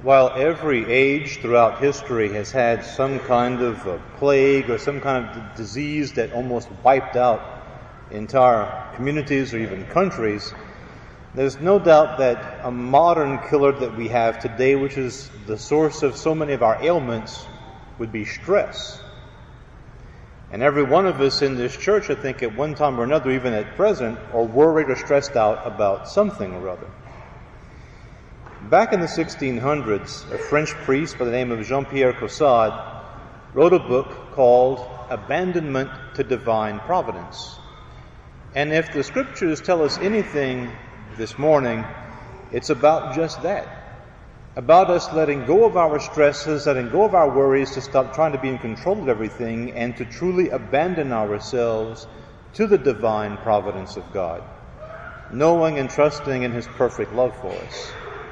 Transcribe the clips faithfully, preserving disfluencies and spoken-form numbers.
while every age throughout history has had some kind of a plague or some kind of disease that almost wiped out entire communities or even countries, there's no doubt that a modern killer that we have today, which is the source of so many of our ailments, would be stress. And every one of us in this church, I think, at one time or another, even at present, are worried or stressed out about something or other. Back in the sixteen hundreds, a French priest by the name of Jean-Pierre Caussade wrote a book called Abandonment to Divine Providence. And if the Scriptures tell us anything this morning, it's about just that. About us letting go of our stresses, letting go of our worries, to stop trying to be in control of everything and to truly abandon ourselves to the divine providence of God, knowing and trusting in His perfect love for us.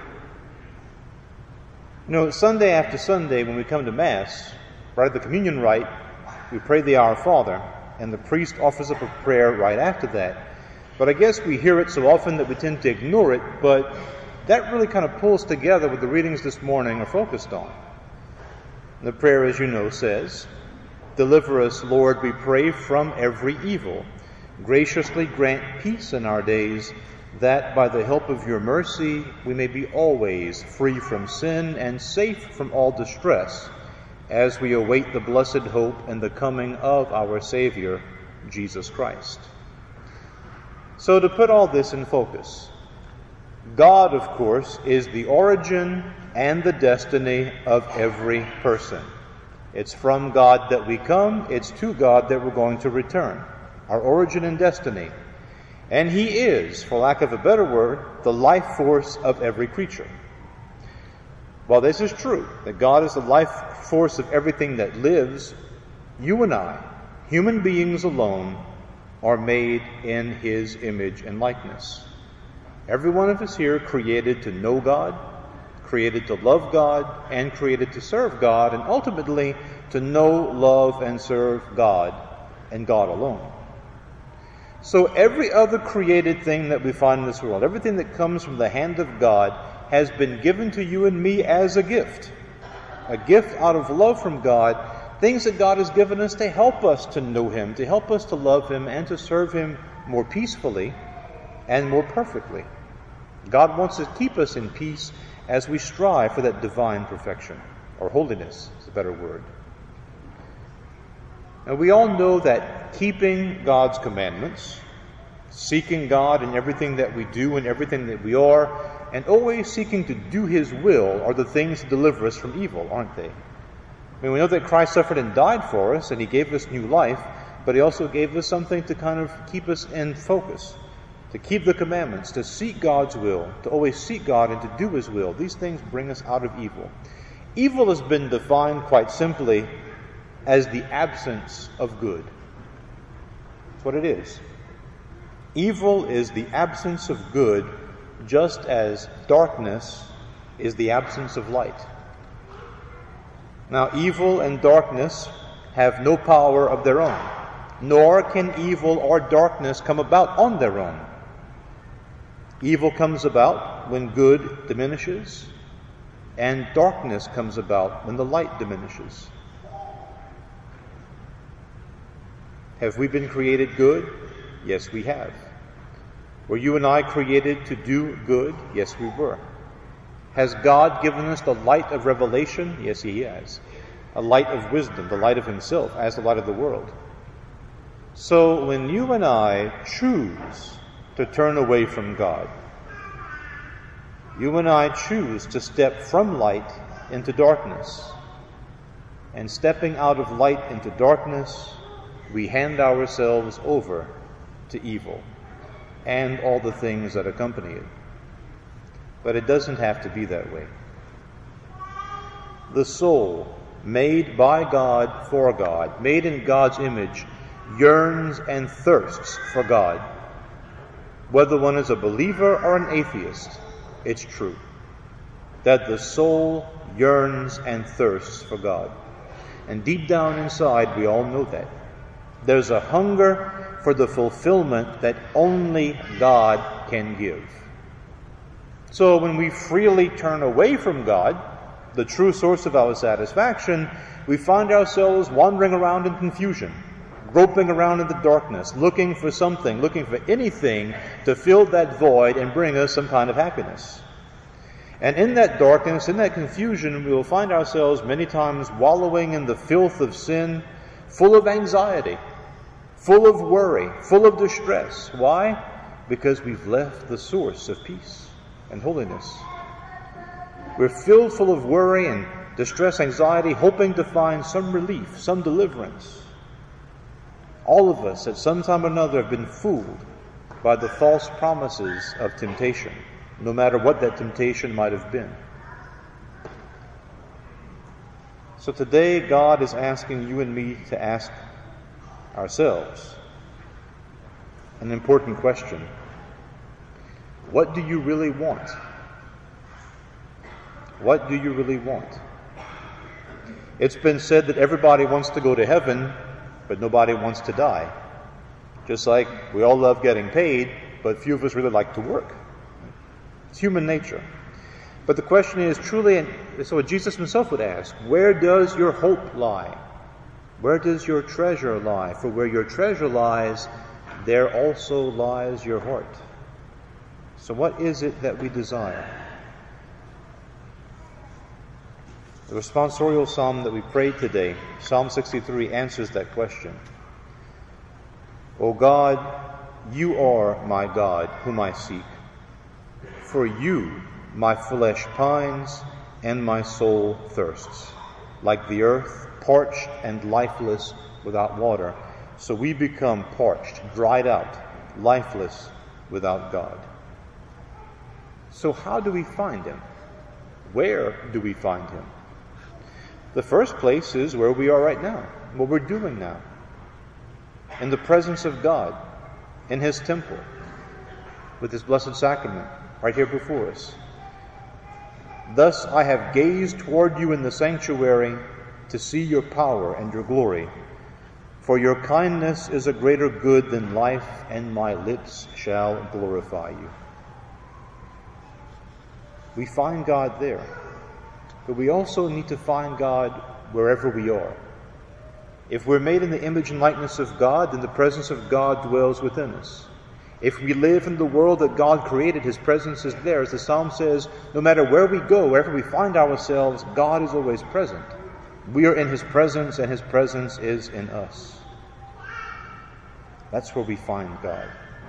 You know, Sunday after Sunday when we come to Mass, right at the communion rite, we pray the Our Father, and the priest offers up a prayer right after that. But I guess we hear it so often that we tend to ignore it, but that really kind of pulls together what the readings this morning are focused on. The prayer, as you know, says, "Deliver us, Lord, we pray, from every evil. Graciously grant peace in our days, that by the help of your mercy we may be always free from sin and safe from all distress, as we await the blessed hope and the coming of our Savior, Jesus Christ." So to put all this in focus, God, of course, is the origin and the destiny of every person. It's from God that we come, it's to God that we're going to return, our origin and destiny. And He is, for lack of a better word, the life force of every creature. While this is true, that God is the life force of everything that lives, you and I, human beings alone, are made in His image and likeness. Every one of us here created to know God, created to love God, and created to serve God, and ultimately to know, love, and serve God, and God alone. So every other created thing that we find in this world, everything that comes from the hand of God, has been given to you and me as a gift. A gift out of love from God, things that God has given us to help us to know Him, to help us to love Him, and to serve Him more peacefully and more perfectly. God wants to keep us in peace as we strive for that divine perfection, or holiness is a better word. Now, we all know that keeping God's commandments, seeking God in everything that we do and everything that we are, and always seeking to do His will are the things that deliver us from evil, aren't they? I mean, we know that Christ suffered and died for us, and He gave us new life, but He also gave us something to kind of keep us in focus, to keep the commandments, to seek God's will, to always seek God and to do His will. These things bring us out of evil. Evil has been defined quite simply as the absence of good. That's what it is. Evil is the absence of good, just as darkness is the absence of light. Now, evil and darkness have no power of their own, nor can evil or darkness come about on their own. Evil comes about when good diminishes, and darkness comes about when the light diminishes. Have we been created good? Yes, we have. Were you and I created to do good? Yes, we were. Has God given us the light of revelation? Yes, He has. A light of wisdom, the light of Himself, as the light of the world. So when you and I choose to turn away from God, you and I choose to step from light into darkness. And stepping out of light into darkness, we hand ourselves over to evil and all the things that accompany it. But it doesn't have to be that way. The soul, made by God for God, made in God's image, yearns and thirsts for God. Whether one is a believer or an atheist, it's true that the soul yearns and thirsts for God. And deep down inside, we all know that. There's a hunger for the fulfillment that only God can give. So when we freely turn away from God, the true source of our satisfaction, we find ourselves wandering around in confusion, groping around in the darkness, looking for something, looking for anything to fill that void and bring us some kind of happiness. And in that darkness, in that confusion, we will find ourselves many times wallowing in the filth of sin, full of anxiety, full of worry, full of distress. Why? Because we've left the source of peace and holiness. We're filled full of worry and distress, anxiety, hoping to find some relief, some deliverance. All of us at some time or another have been fooled by the false promises of temptation, no matter what that temptation might have been. So today God is asking you and me to ask ourselves an important question. What do you really want? What do you really want? It's been said that everybody wants to go to heaven, but nobody wants to die. Just like we all love getting paid, but few of us really like to work. It's human nature. But the question is truly, and so what Jesus himself would ask, where does your hope lie? Where does your treasure lie? For where your treasure lies, there also lies your heart. So what is it that we desire? The responsorial psalm that we prayed today, Psalm sixty-three, answers that question. O God, you are my God, whom I seek. For you, my flesh pines, and my soul thirsts. Like the earth, parched and lifeless without water, so we become parched, dried out, lifeless without God. So how do we find him? Where do we find him? The first place is where we are right now, what we're doing now. In the presence of God, in his temple, with his blessed sacrament, right here before us. Thus I have gazed toward you in the sanctuary to see your power and your glory. For your kindness is a greater good than life, and my lips shall glorify you. We find God there. But we also need to find God wherever we are. If we're made in the image and likeness of God, then the presence of God dwells within us. If we live in the world that God created, his presence is there. As the psalm says, no matter where we go, wherever we find ourselves, God is always present. We are in his presence, and his presence is in us. That's where we find God.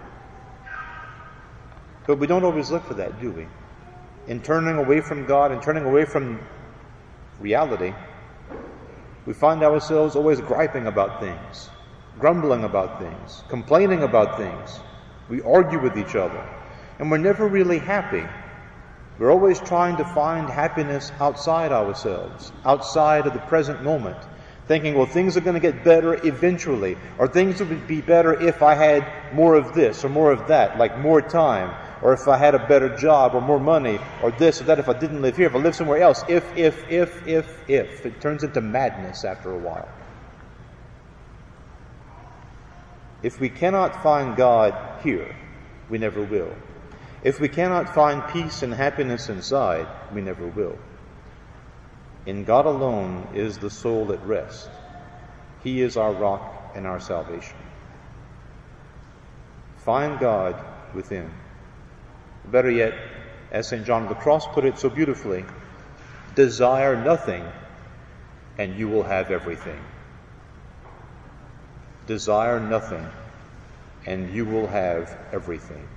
But we don't always look for that, do we? In turning away from God and turning away from reality, we find ourselves always griping about things, grumbling about things, complaining about things. We argue with each other, and we're never really happy. We're always trying to find happiness outside ourselves, outside of the present moment, thinking, well, things are going to get better eventually, or things would be better if I had more of this or more of that, like more time, or if I had a better job, or more money, or this or that, if I didn't live here, if I lived somewhere else, if, if, if, if, if. It turns into madness after a while. If we cannot find God here, we never will. If we cannot find peace and happiness inside, we never will. In God alone is the soul at rest. He is our rock and our salvation. Find God within. Better yet, as Saint John of the Cross put it so beautifully, desire nothing and you will have everything. Desire nothing and you will have everything.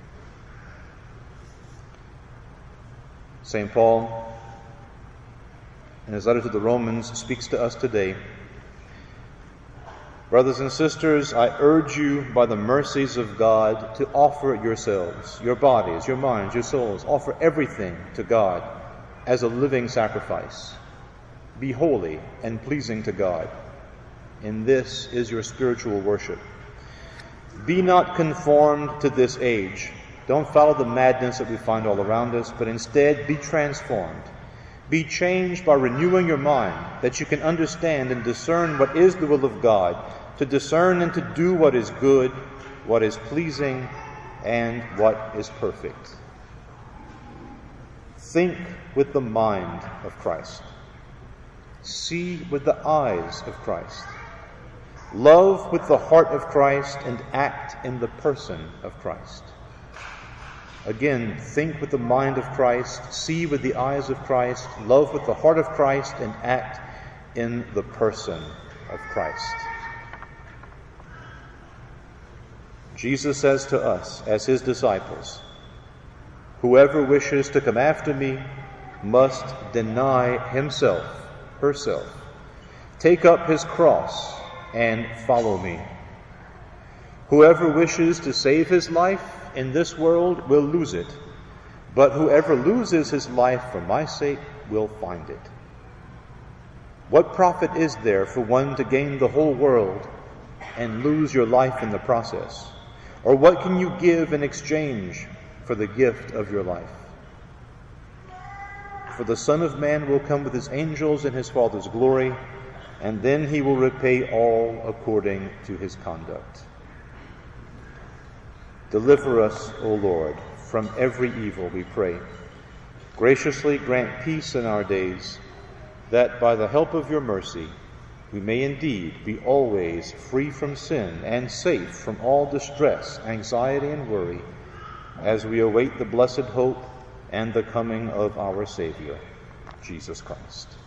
Saint Paul, in his letter to the Romans, speaks to us today. Brothers and sisters, I urge you by the mercies of God to offer yourselves, your bodies, your minds, your souls, offer everything to God as a living sacrifice. Be holy and pleasing to God. And this is your spiritual worship. Be not conformed to this age. Don't follow the madness that we find all around us, but instead be transformed. Be changed by renewing your mind, that you can understand and discern what is the will of God, to discern and to do what is good, what is pleasing, and what is perfect. Think with the mind of Christ. See with the eyes of Christ. Love with the heart of Christ and act in the person of Christ. Again, think with the mind of Christ, see with the eyes of Christ, love with the heart of Christ, and act in the person of Christ. Jesus says to us, as his disciples, "Whoever wishes to come after me must deny himself, herself, take up his cross, and follow me. Whoever wishes to save his life in this world will lose it, but whoever loses his life for my sake will find it. What profit is there for one to gain the whole world and lose your life in the process? Or what can you give in exchange for the gift of your life? For the Son of Man will come with his angels in his Father's glory, and then he will repay all according to his conduct." Deliver us, O Lord, from every evil, we pray. Graciously grant peace in our days, that by the help of your mercy we may indeed be always free from sin and safe from all distress, anxiety, and worry, as we await the blessed hope and the coming of our Savior, Jesus Christ.